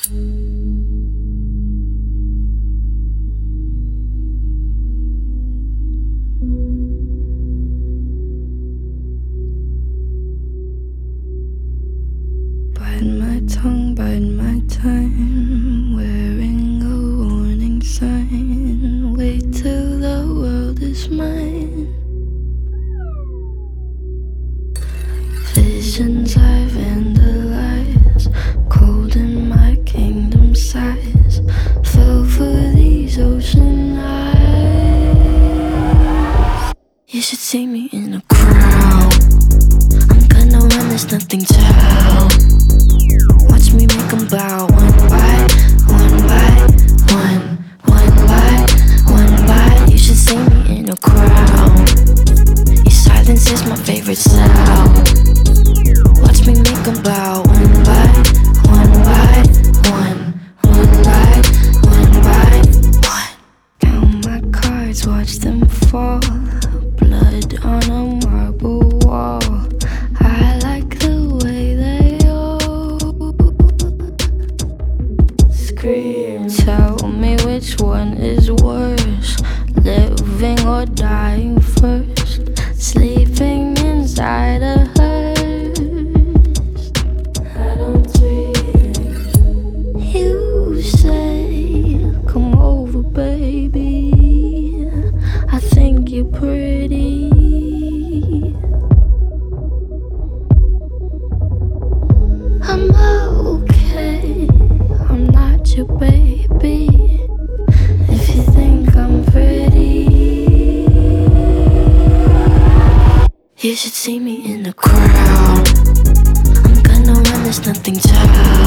Bite my tongue, bite my time, wearing a warning sign. Wait till the world is mine. Visions I vandalize, cold in my kingdom size. Fell for these ocean eyes. You should see me in a crowd. I'm gonna run, there's nothing to help. Watch me make them bow one by one by one, one by one by. You should see me in a crowd. Your silence is my favorite sound. Watch me make them bow one by one by one, one by one by one. Count my cards, watch them fall. Blood on a marble wall. I like the way they all scream. Tell me which one is worse, living or dying first. Sleeping inside a hearse. I don't dream. You say, come over, baby. I think you're pretty. I'm okay, I'm not your baby. If you think I'm pretty, you should see me in the crowd. I'm gonna run, there's nothing to hide.